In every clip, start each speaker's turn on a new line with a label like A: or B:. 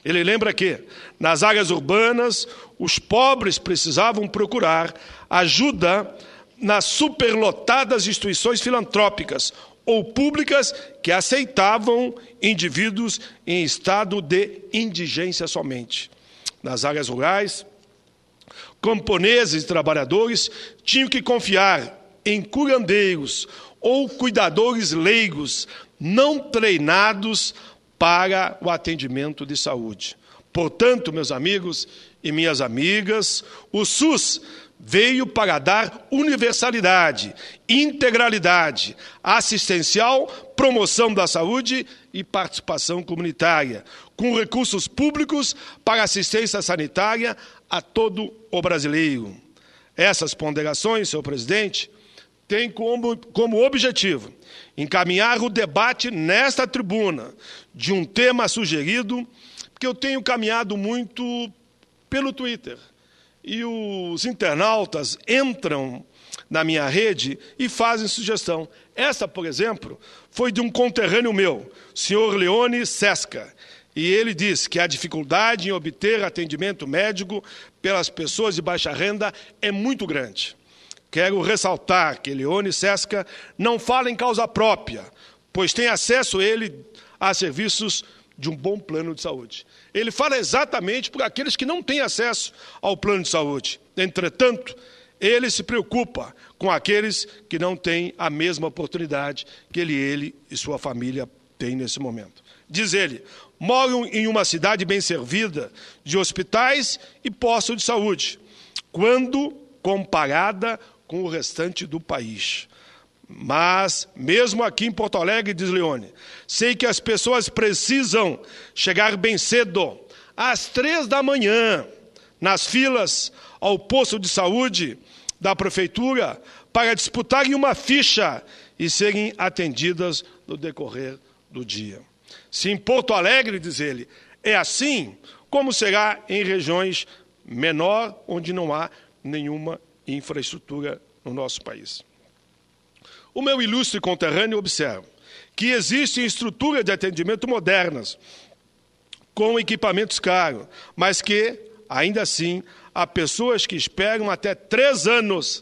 A: Ele lembra que, nas áreas urbanas, os pobres precisavam procurar ajuda nas superlotadas instituições filantrópicas ou públicas que aceitavam indivíduos em estado de indigência somente. Nas áreas rurais, camponeses e trabalhadores tinham que confiar em curandeiros ou cuidadores leigos não treinados para o atendimento de saúde. Portanto, meus amigos e minhas amigas, o SUS veio para dar universalidade, integralidade, assistencial, promoção da saúde e participação comunitária, com recursos públicos para assistência sanitária a todo o brasileiro. Essas ponderações, senhor presidente, têm como objetivo encaminhar o debate nesta tribuna de um tema sugerido, porque eu tenho caminhado muito pelo Twitter. E os internautas entram na minha rede e fazem sugestão. Essa, por exemplo, foi de um conterrâneo meu, senhor Leone Sesca. E ele diz que a dificuldade em obter atendimento médico pelas pessoas de baixa renda é muito grande. Quero ressaltar que Leone Sesca não fala em causa própria, pois tem acesso ele a serviços de um bom plano de saúde. Ele fala exatamente por aqueles que não têm acesso ao plano de saúde. Entretanto, ele se preocupa com aqueles que não têm a mesma oportunidade que ele e sua família têm nesse momento. Diz ele, moram em uma cidade bem servida de hospitais e postos de saúde, quando comparada com o restante do país. Mas, mesmo aqui em Porto Alegre, diz Leone, sei que as pessoas precisam chegar bem cedo, às 3 da manhã, nas filas ao posto de saúde da prefeitura, para disputarem uma ficha e serem atendidas no decorrer do dia. Se em Porto Alegre, diz ele, é assim, como será em regiões menor, onde não há nenhuma infraestrutura no nosso país. O meu ilustre conterrâneo observa que existem estruturas de atendimento modernas, com equipamentos caros, mas que, ainda assim, há pessoas que esperam até 3 anos,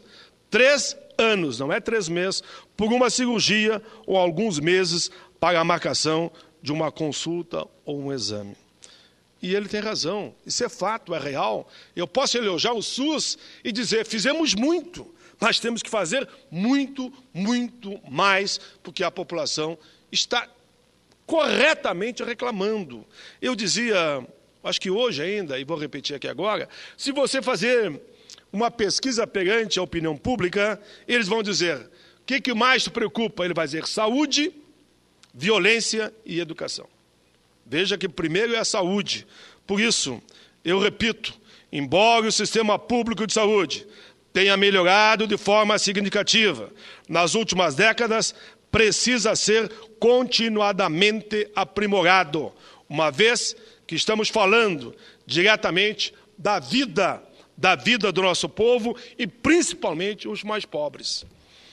A: não é 3 meses, por uma cirurgia ou alguns meses para a marcação de uma consulta ou um exame. E ele tem razão, isso é fato, é real. Eu posso elogiar o SUS e dizer, fizemos muito, mas temos que fazer muito, muito mais, porque a população está corretamente reclamando. Eu dizia, acho que hoje ainda, e vou repetir aqui agora, se você fazer uma pesquisa perante a opinião pública, eles vão dizer, o que mais te preocupa? Ele vai dizer saúde, violência e educação. Veja que primeiro é a saúde. Por isso, eu repito, embora o sistema público de saúde tenha melhorado de forma significativa nas últimas décadas, precisa ser continuadamente aprimorado, uma vez que estamos falando diretamente da vida do nosso povo e principalmente os mais pobres.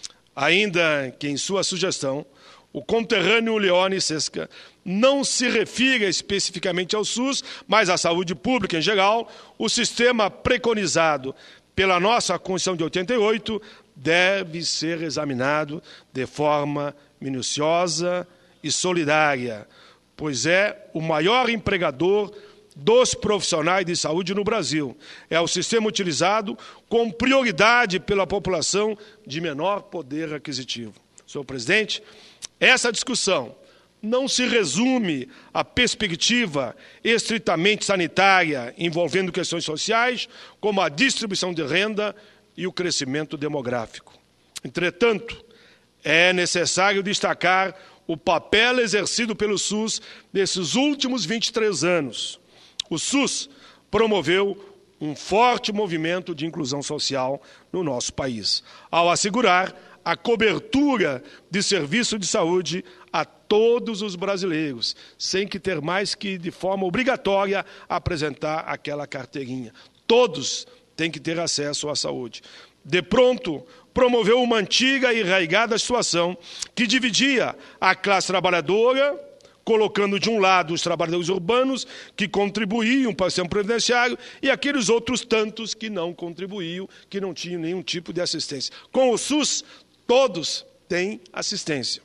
A: Ainda que em sua sugestão, o conterrâneo Leone Sesca não se refira especificamente ao SUS, mas à saúde pública em geral, o sistema preconizado pela nossa Constituição de 88 deve ser examinado de forma minuciosa e solidária, pois é o maior empregador dos profissionais de saúde no Brasil. É o sistema utilizado com prioridade pela população de menor poder aquisitivo. Senhor presidente, essa discussão não se resume à perspectiva estritamente sanitária, envolvendo questões sociais, como a distribuição de renda e o crescimento demográfico. Entretanto, é necessário destacar o papel exercido pelo SUS nesses últimos 23 anos. O SUS promoveu um forte movimento de inclusão social no nosso país, ao assegurar a cobertura de serviço de saúde a todos os brasileiros, sem que ter mais que, de forma obrigatória, apresentar aquela carteirinha. Todos têm que ter acesso à saúde. De pronto, promoveu uma antiga e arraigada situação que dividia a classe trabalhadora colocando de um lado os trabalhadores urbanos que contribuíam para o sistema previdenciário e aqueles outros tantos que não contribuíam, que não tinham nenhum tipo de assistência. Com o SUS, todos têm assistência.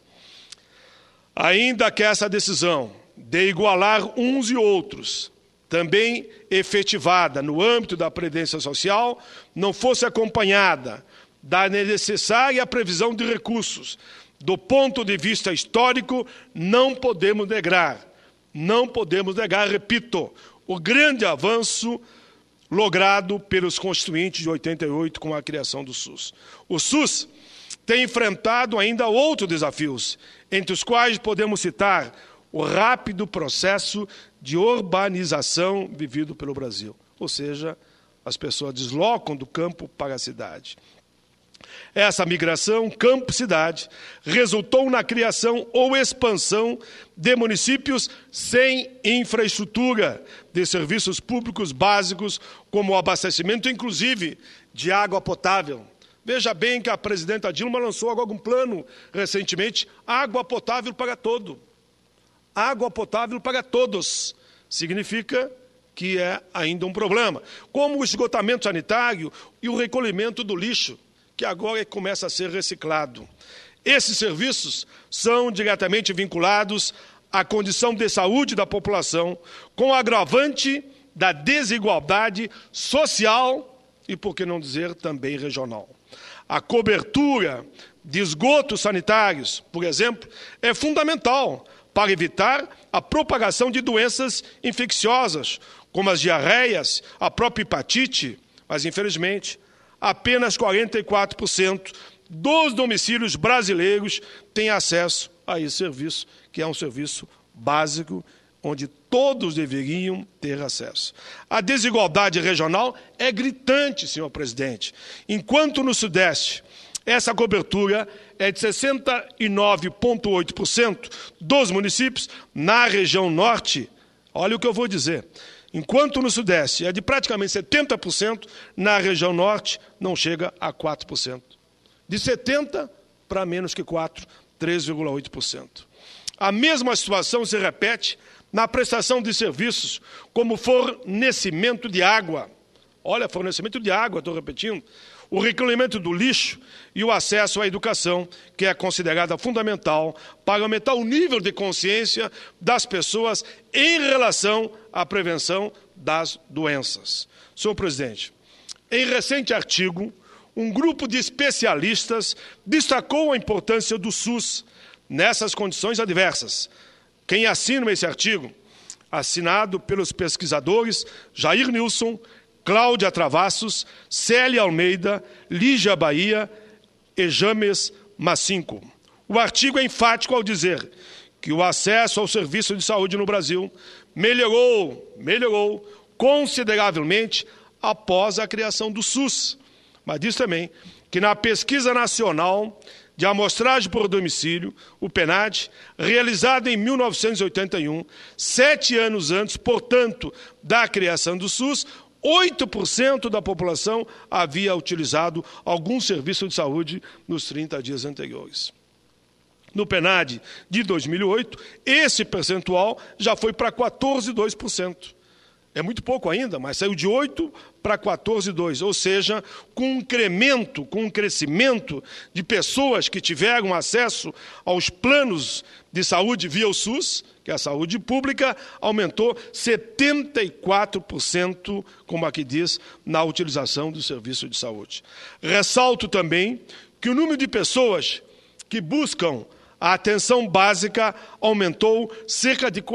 A: Ainda que essa decisão de igualar uns e outros, também efetivada no âmbito da Previdência Social, não fosse acompanhada da necessária previsão de recursos, do ponto de vista histórico, não podemos negar, repito, o grande avanço logrado pelos constituintes de 88 com a criação do SUS. O SUS tem enfrentado ainda outros desafios, entre os quais podemos citar o rápido processo de urbanização vivido pelo Brasil. Ou seja, as pessoas deslocam do campo para a cidade. Essa migração campo-cidade resultou na criação ou expansão de municípios sem infraestrutura de serviços públicos básicos, como o abastecimento, inclusive, de água potável. Veja bem que a presidenta Dilma lançou agora um plano, recentemente, água potável para todo. Água potável para todos. Significa que é ainda um problema. Como o esgotamento sanitário e o recolhimento do lixo, que agora começa a ser reciclado. Esses serviços são diretamente vinculados à condição de saúde da população, com o agravante da desigualdade social e, por que não dizer, também regional. A cobertura de esgotos sanitários, por exemplo, é fundamental para evitar a propagação de doenças infecciosas, como as diarreias, a própria hepatite, mas, infelizmente, apenas 44% dos domicílios brasileiros têm acesso a esse serviço, que é um serviço básico, onde todos deveriam ter acesso. A desigualdade regional é gritante, senhor presidente. Enquanto no Sudeste essa cobertura é de 69,8% dos municípios, na região Norte, olha o que eu vou dizer, enquanto no Sudeste é de praticamente 70%, na região Norte não chega a 4%. De 70% para menos que 4%, 3,8%. A mesma situação se repete na prestação de serviços, como fornecimento de água. Olha, fornecimento de água, estou repetindo. O recolhimento do lixo e o acesso à educação, que é considerada fundamental para aumentar o nível de consciência das pessoas em relação à prevenção das doenças. Senhor presidente, em recente artigo, um grupo de especialistas destacou a importância do SUS nessas condições adversas. Quem assina esse artigo? Assinado pelos pesquisadores Jair Nilson, Cláudia Travassos, Célia Almeida, Lígia Bahia e James Massinco. O artigo é enfático ao dizer que o acesso ao serviço de saúde no Brasil melhorou consideravelmente após a criação do SUS. Mas diz também que na pesquisa nacional de amostragem por domicílio, o PNAD, realizada em 1981, 7 anos antes, portanto, da criação do SUS, 8% da população havia utilizado algum serviço de saúde nos 30 dias anteriores. No PNAD de 2008, esse percentual já foi para 14,2%. É muito pouco ainda, mas saiu de 8% para 14,2%, ou seja, com um crescimento de pessoas que tiveram acesso aos planos de saúde via o SUS, que é a saúde pública, aumentou 74%, como aqui diz, na utilização do serviço de saúde. Ressalto também que o número de pessoas que buscam a atenção básica aumentou cerca de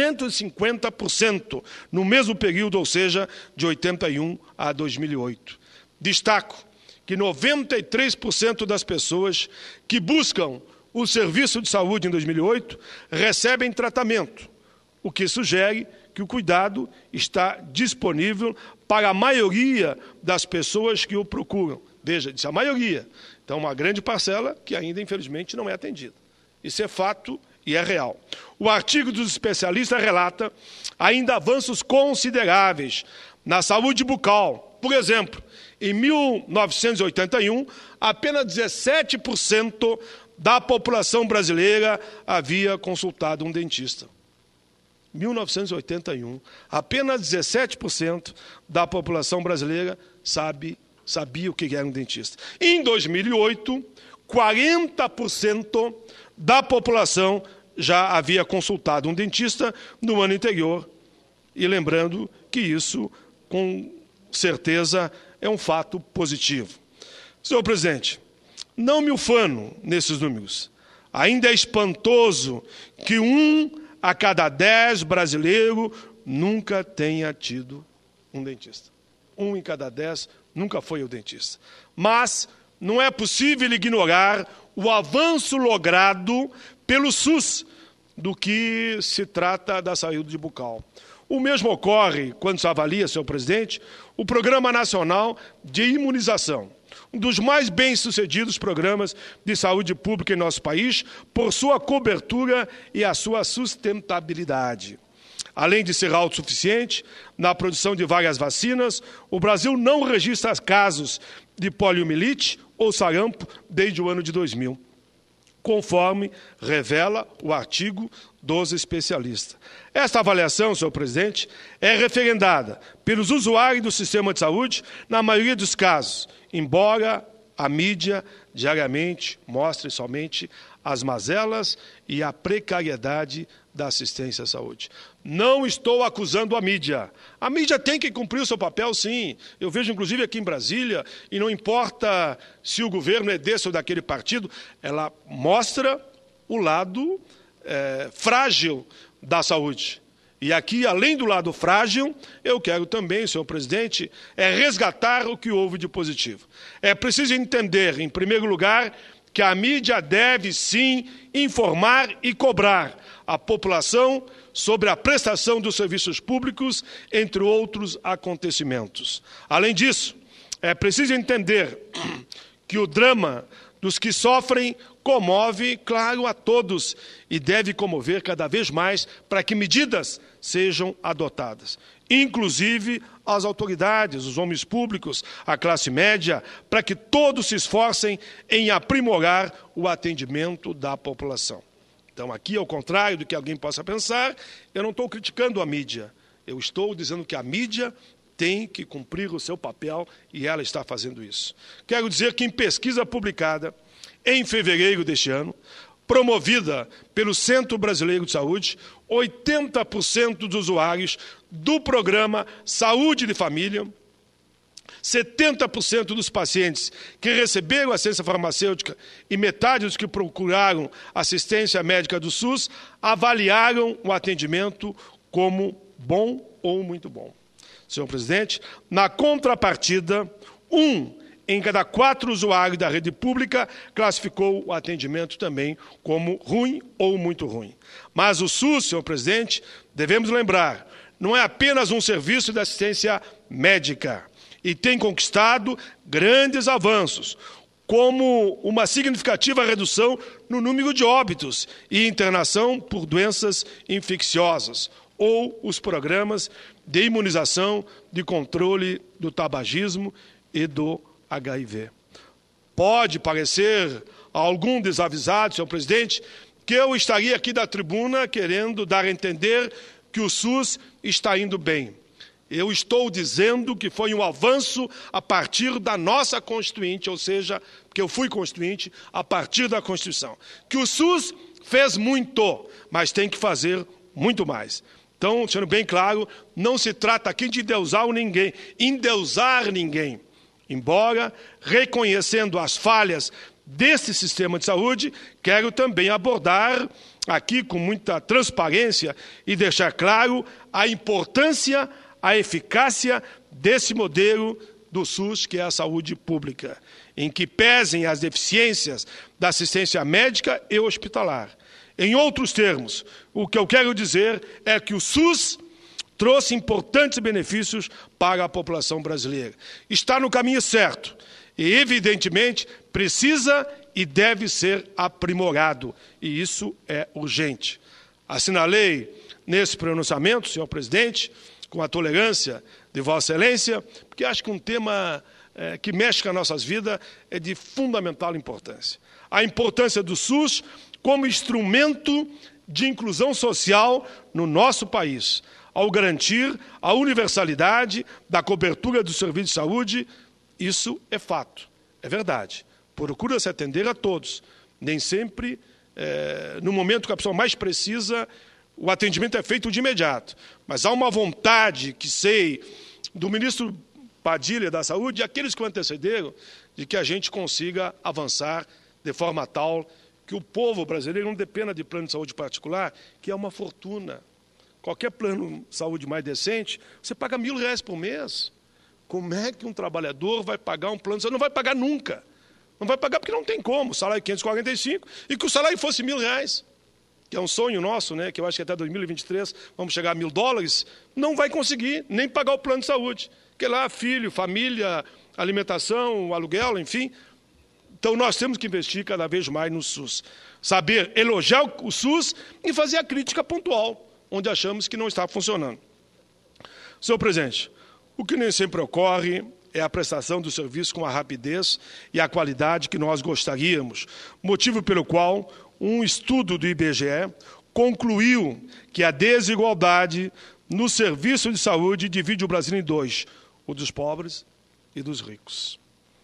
A: 450% no mesmo período, ou seja, de 81 a 2008. Destaco que 93% das pessoas que buscam o serviço de saúde em 2008 recebem tratamento, o que sugere que o cuidado está disponível para a maioria das pessoas que o procuram. Veja, disse a maioria. Então, uma grande parcela que ainda, infelizmente, não é atendida. Isso é fato e é real. O artigo dos especialistas relata ainda avanços consideráveis na saúde bucal. Por exemplo, em 1981, apenas 17% da população brasileira havia consultado um dentista. 1981, apenas 17% da população brasileira sabia o que era um dentista. Em 2008, 40% da população já havia consultado um dentista no ano anterior. E lembrando que isso, com certeza, é um fato positivo. Senhor presidente, não me ufano nesses números. Ainda é espantoso que 1 a cada 10 brasileiros nunca tenha tido um dentista. 1 em cada 10 nunca foi ao dentista. Mas não é possível ignorar o avanço logrado pelo SUS do que se trata da saúde bucal. O mesmo ocorre quando se avalia, senhor presidente, o Programa Nacional de Imunização, um dos mais bem-sucedidos programas de saúde pública em nosso país, por sua cobertura e a sua sustentabilidade. Além de ser autossuficiente na produção de várias vacinas, o Brasil não registra casos de poliomielite ou sarampo desde o ano de 2000, conforme revela o artigo dos especialistas. Esta avaliação, senhor presidente, é referendada pelos usuários do sistema de saúde na maioria dos casos, embora a mídia diariamente mostre somente as mazelas e a precariedade da assistência à saúde. Não estou acusando a mídia. A mídia tem que cumprir o seu papel, sim. Eu vejo, inclusive, aqui em Brasília, e não importa se o governo é desse ou daquele partido, ela mostra o lado frágil da saúde. E aqui, além do lado frágil, eu quero também, senhor presidente, resgatar o que houve de positivo. É preciso entender, em primeiro lugar, que a mídia deve, sim, informar e cobrar a população sobre a prestação dos serviços públicos, entre outros acontecimentos. Além disso, é preciso entender que o drama dos que sofrem comove, claro, a todos e deve comover cada vez mais para que medidas sejam adotadas, inclusive as autoridades, os homens públicos, a classe média, para que todos se esforcem em aprimorar o atendimento da população. Então, aqui, ao contrário do que alguém possa pensar, eu não estou criticando a mídia, eu estou dizendo que a mídia tem que cumprir o seu papel e ela está fazendo isso. Quero dizer que em pesquisa publicada em fevereiro deste ano, promovida pelo Centro Brasileiro de Saúde, 80% dos usuários do programa Saúde de Família, 70% dos pacientes que receberam assistência farmacêutica e metade dos que procuraram assistência médica do SUS avaliaram o atendimento como bom ou muito bom. Senhor presidente, na contrapartida, 1 em cada 4 usuários da rede pública classificou o atendimento também como ruim ou muito ruim. Mas o SUS, senhor presidente, devemos lembrar, não é apenas um serviço de assistência médica e tem conquistado grandes avanços, como uma significativa redução no número de óbitos e internação por doenças infecciosas, ou os programas de imunização, de controle do tabagismo e do HIV. Pode parecer a algum desavisado, senhor presidente, que eu estaria aqui da tribuna querendo dar a entender que o SUS está indo bem. Eu estou dizendo que foi um avanço a partir da nossa Constituinte, ou seja, que eu fui Constituinte a partir da Constituição. Que o SUS fez muito, mas tem que fazer muito mais. Então, sendo bem claro, não se trata aqui de endeusar ninguém. Embora, reconhecendo as falhas desse sistema de saúde, quero também abordar aqui com muita transparência e deixar claro a importância, a eficácia desse modelo do SUS, que é a saúde pública, em que pesem as deficiências da assistência médica e hospitalar. Em outros termos, o que eu quero dizer é que o SUS trouxe importantes benefícios para a população brasileira. Está no caminho certo e, evidentemente, precisa e deve ser aprimorado, e isso é urgente. Assinalei nesse pronunciamento, senhor presidente, com a tolerância de Vossa Excelência, porque acho que um tema que mexe com as nossas vidas é de fundamental importância. A importância do SUS como instrumento de inclusão social no nosso país, ao garantir a universalidade da cobertura do serviço de saúde. Isso é fato, é verdade. Procura-se atender a todos. Nem sempre, no momento que a pessoa mais precisa, o atendimento é feito de imediato. Mas há uma vontade, que sei, do ministro Padilha da Saúde e aqueles que o antecederam, de que a gente consiga avançar de forma tal que o povo brasileiro não dependa de plano de saúde particular, que é uma fortuna. Qualquer plano de saúde mais decente, você paga R$1.000 por mês. Como é que um trabalhador vai pagar um plano de saúde? Não vai pagar nunca. Não vai pagar porque não tem como. O salário é 545 e que o salário fosse R$1.000, que é um sonho nosso, né, que eu acho que até 2023 vamos chegar a $1.000, não vai conseguir nem pagar o plano de saúde. Porque lá, filho, família, alimentação, aluguel, enfim. Então, nós temos que investir cada vez mais no SUS. Saber elogiar o SUS e fazer a crítica pontual, onde achamos que não está funcionando. Senhor presidente, o que nem sempre ocorre é a prestação do serviço com a rapidez e a qualidade que nós gostaríamos, motivo pelo qual um estudo do IBGE concluiu que a desigualdade no serviço de saúde divide o Brasil em dois, o dos pobres e dos ricos.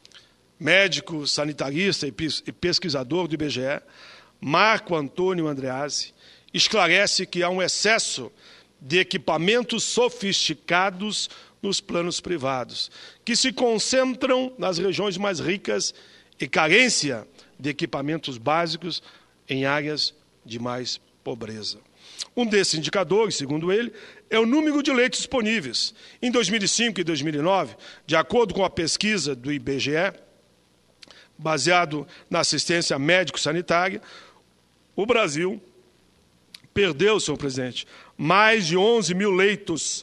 A: Médico, sanitarista e pesquisador do IBGE, Marco Antônio Andreazzi, esclarece que há um excesso de equipamentos sofisticados nos planos privados, que se concentram nas regiões mais ricas e carência de equipamentos básicos em áreas de mais pobreza. Um desses indicadores, segundo ele, é o número de leitos disponíveis. Em 2005 e 2009, de acordo com a pesquisa do IBGE, baseado na assistência médico-sanitária, o Brasil perdeu, senhor presidente, mais de 11 mil leitos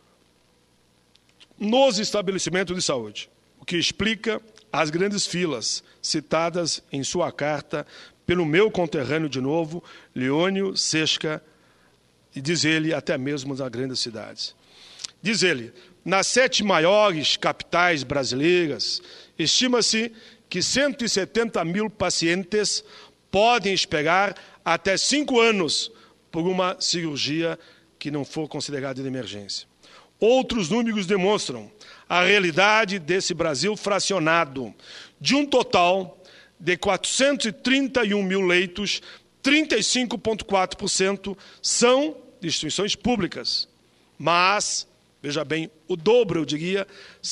A: nos estabelecimentos de saúde, o que explica as grandes filas citadas em sua carta pelo meu conterrâneo de novo, Leônio Sesca, e diz ele até mesmo nas grandes cidades. Diz ele, nas 7 maiores capitais brasileiras, estima-se que 170 mil pacientes podem esperar até 5 anos por uma cirurgia que não for considerada de emergência. Outros números demonstram a realidade desse Brasil fracionado. De um total de 431 mil leitos, 35,4% são de instituições públicas. Mas, veja bem, o dobro, eu diria,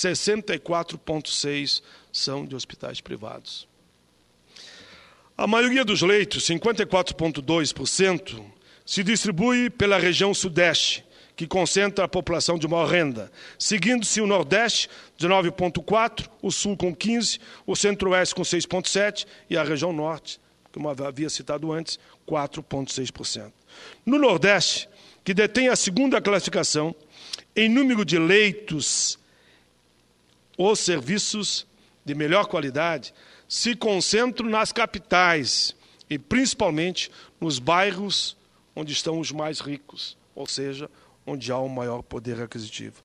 A: 64,6% são de hospitais privados. A maioria dos leitos, 54,2%, se distribui pela região sudeste, que concentra a população de maior renda, seguindo-se o Nordeste, 19,4%, o Sul com 15%, o Centro-Oeste com 6,7% e a região Norte, como havia citado antes, 4,6%. No Nordeste, que detém a segunda classificação em número de leitos ou serviços de melhor qualidade, se concentram nas capitais e principalmente nos bairros onde estão os mais ricos, ou seja, onde há um maior poder aquisitivo.